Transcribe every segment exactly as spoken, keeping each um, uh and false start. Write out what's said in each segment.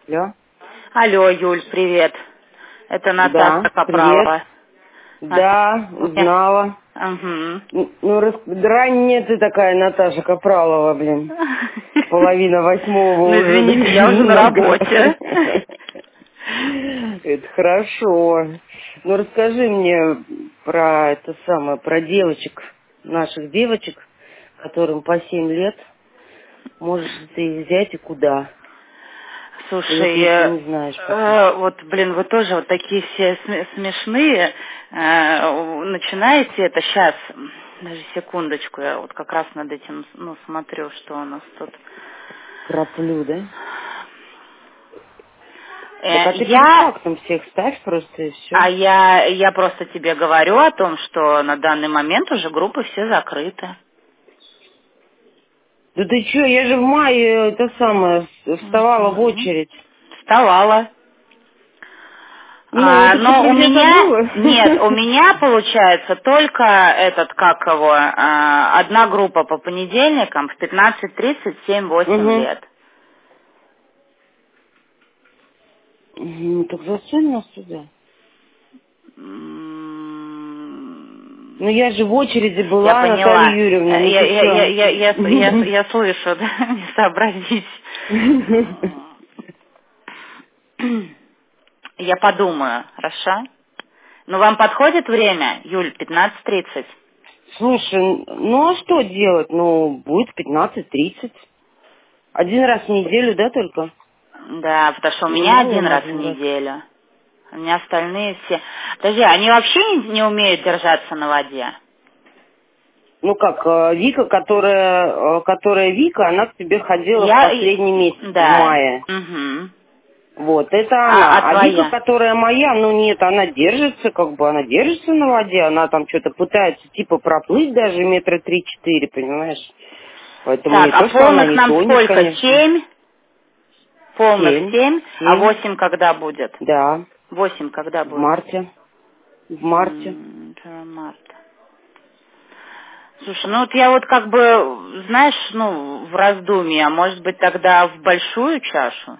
Алло. Алло, Юль, привет. Это Наташа Да, Капралова. привет. Да, А, узнала. Угу. Н- Ну, рас... ранняя ты такая, Наташа Капралова, блин. Половина восьмого Ну, уже. извините, я уже на работе. Это хорошо. Ну, расскажи мне про это самое, про девочек, наших девочек, которым по семь лет. Можешь ты их взять и куда? Или ты Слушай, еще э, не знаешь пока? э, вот, блин, вы тоже вот такие все сме- смешные. Э, начинаете это сейчас, даже секундочку, я вот как раз над этим, ну, смотрю, что у нас тут. Краплю, да? Так Э, а ты по я, фактам всех ставь просто и все. а я, я просто тебе говорю о том, что на данный момент уже группы все закрыты. Да ты что, я же в мае это самое вставала в Мгм. очередь. Вставала. Ну, А, это что, но про у меня меня, забыла? нет, у меня получается только этот, как его, а, одна группа по понедельникам в пятнадцать тридцать семь-восемь Угу. лет. Ну, так засунь нас сюда. М, Ну, я же в очереди Я была, Наталья поняла. Юрьевна, Э, ну Я, ты я, я, что? я, я, я, я слышу, да, не сообразить. Я подумаю, хорошо? Ну, вам подходит время, Юль, пятнадцать тридцать? Слушай, ну а что делать? Ну, будет пятнадцать тридцать. Один раз в неделю, да, только? Да, потому что у Ну, меня мало один им раз в один раз. неделю. У меня остальные все... Подожди, они вообще не, не умеют держаться на воде? Ну как, э, Вика, которая, э, которая Вика, она к тебе ходила в Я... и- последний месяц, в Да. мае. Угу. Вот, это А, а она. А Вика, твоя? которая моя, ну нет, она держится, как бы, она держится на воде, она там что-то пытается, типа, проплыть даже метра три-четыре, понимаешь? Поэтому Так, не а то, что она полных не нам тонет, сколько? конечно. Семь? Полных Семь, семь? А семь, восемь когда будет? да, Восемь когда в будет? марте, в марте. М, это март. Слушай, ну вот я вот как бы, знаешь, ну, в раздумье, а может быть тогда в большую чашу?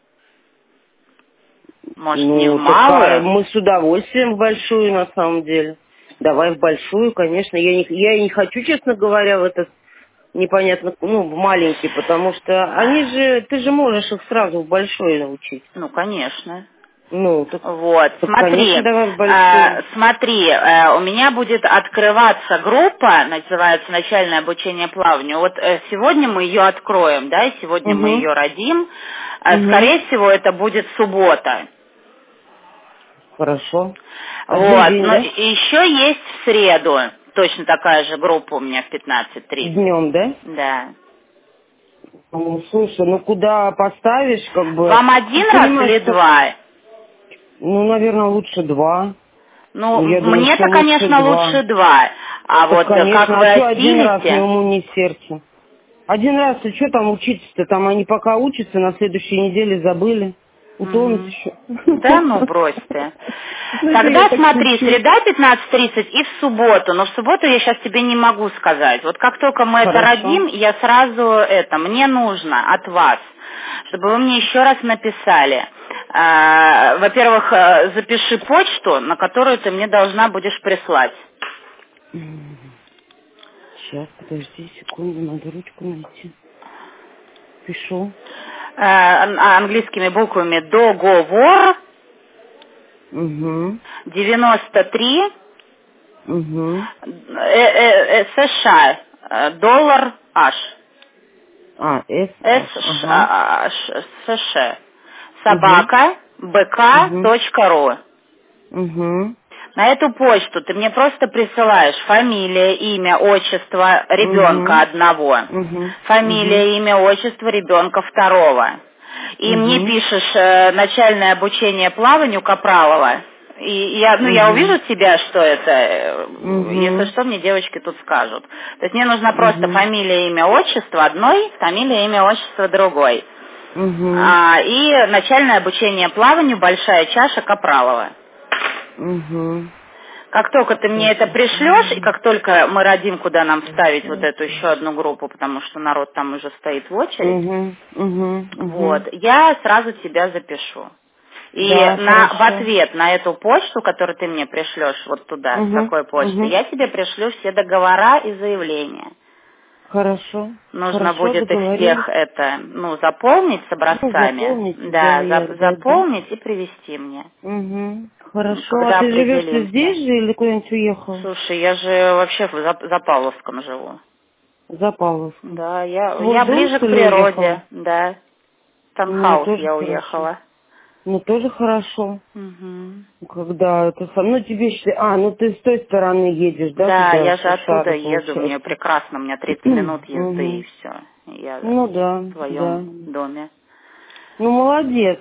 Может, не в Ну, так а, малую? мы с удовольствием в большую, на самом деле. Давай в большую, конечно. Я не, я и не хочу, честно говоря, в этот непонятно, ну, в маленький, потому что они же, ты же можешь их сразу в большой научить. Ну, конечно. Ну, так, Вот, так конечно, смотри, давай в э, большую. смотри, э, у меня будет открываться группа, называется «Начальное обучение плаванию». Вот э, сегодня мы ее откроем, да, и сегодня мы Угу, ее родим. Э, угу. скорее всего, это будет суббота. Хорошо. Один Вот, день, но да? и еще есть в среду, точно такая же группа у меня в пятнадцать тридцать. Днем, да? Да. Ну, слушай, ну куда поставишь, как бы, Вам ты один раз понимаешь, или что, два? ну, наверное, лучше два. Ну, Ну, я думаю, что мне-то, лучше конечно, два. лучше два. А Так, вот э, как конечно, вы а что один раз ни осилите? уму, ни сердцу? Один раз, и что там учиться-то? Там они пока учатся, на следующей неделе забыли. Утонут Мгм. еще. Да, ну брось ты. Ну, это я Тогда так смотри, шучу. среда пятнадцать тридцать и в субботу. Но в субботу я сейчас тебе не могу сказать. Вот как только мы это Хорошо. родим, я сразу это, мне нужно от вас, чтобы вы мне еще раз написали. А, во-первых, э, запиши почту, на которую ты мне должна будешь прислать. Сейчас, подожди секунду, надо ручку найти. Пишу. Э, ан- английскими буквами договор Угу. девяносто три Угу. э, э, э, США, э, доллар H. А, С, С, H, Ш- ага. а, а, Ш- США. Угу. Собака Угу. bk.ru. Угу. На эту почту ты мне просто присылаешь фамилия, имя, отчество ребенка Угу. одного, Угу. Угу. фамилия, имя, отчество ребенка второго. И мне Угу. пишешь э, начальное обучение плаванию Капралова. И я, ну, я Угу. увижу тебя, что это, э, если Угу. что, мне девочки тут скажут. То есть мне нужна просто Угу. фамилия, имя, отчество одной, фамилия, имя, отчество другой. Угу. А, и начальное обучение плаванию большая чаша Капралова. Угу. Как только ты мне это пришлешь, и как только мы родим, куда нам вставить вот эту еще одну группу, потому что народ там уже стоит в очередь, Угу, угу, вот, угу. я сразу тебя запишу. И Да, на, в хорошо. ответ на эту почту, которую ты мне пришлешь вот туда, с Угу, такой почты, угу. я тебе пришлю все договора и заявления. Хорошо. Нужно Хорошо, будет их договорились. всех это, ну, заполнить с Ну, образцами. заполните, да, Да, я, за- да, да. заполнить и привезти мне, Угу. Хорошо. А когда ты живешь ты определимся. здесь же или куда-нибудь уехал? Слушай, я же вообще в За- Запавловском живу. За Павловском. Да, В я, свой я дом, ближе что к ли, природе, уехала? да. В Ну, таунхаус тоже я хорошо. уехала. Ну, тоже хорошо. Мгм. Когда это сам, ну тебе считай, а, ну ты с той стороны едешь, да, Да, туда, я в же оттуда Шушары, еду, мне получается. прекрасно, у меня тридцать минут езды и Мгм. все. Я Ну да, в да. твоем доме. Ну молодец.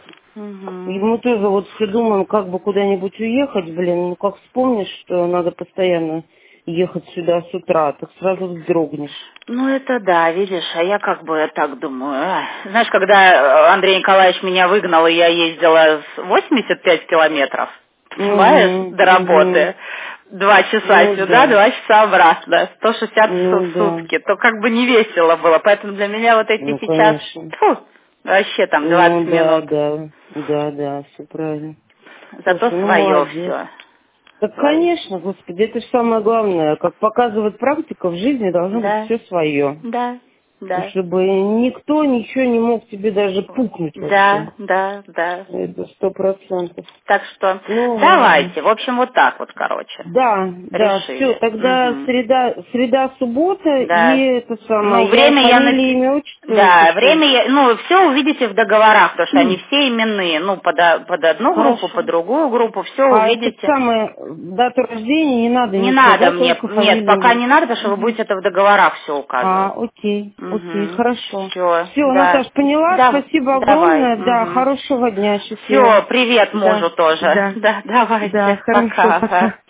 И Мгм. мы тоже вот все думаем, как бы куда-нибудь уехать, блин, ну как вспомнишь, что надо постоянно ехать сюда с утра, так сразу вздрогнешь. Ну, это да, видишь, а я как бы так думаю. ай. Знаешь, когда э, Андрей Николаевич меня выгнал, и я ездила с восемьдесят пять километров, понимаешь, Угу, до угу. работы, два часа Ну сюда, да, два часа обратно, сто шестьдесят ну в да, сутки, то как бы не весело было. Поэтому для меня вот эти ну сейчас, конечно. фу, вообще там двадцать Ну да, минут. да, да, да, все правильно. Зато Слушай, ну свое молодец. все. Так, Свое. конечно, господи, это же самое главное. Как показывает практика, в жизни должно быть Да, все свое. да, да. Чтобы никто ничего не мог тебе даже пукнуть Да, вообще. да, да. Это сто процентов. Так что Ну ладно. давайте. В общем, вот так вот, короче. Да, да, все, Решили. тогда Мгм. среда, среда, суббота и Да. это Ну, самое, я время я фамилия, напи... имя, отчество Да, напишу. время я... Ну, все увидите в договорах, потому что они все именные. Ну, под, о- под одну группу, Хорошо. под другую группу, все А это увидите. самое, дату рождения не надо Не ничего, надо да, мне... только Нет, фамилия, пока имя. не надо, потому что вы Мгм. будете это в договорах все А, указывать. окей, окей, Угу. хорошо. Все, Все, да. Наташ, поняла, Да, спасибо давай. огромное, да, Угу. хорошего дня, Все, счастливо. привет Да, мужу тоже. да, Да, да, давайте. хорошо, Пока. пока. Ага.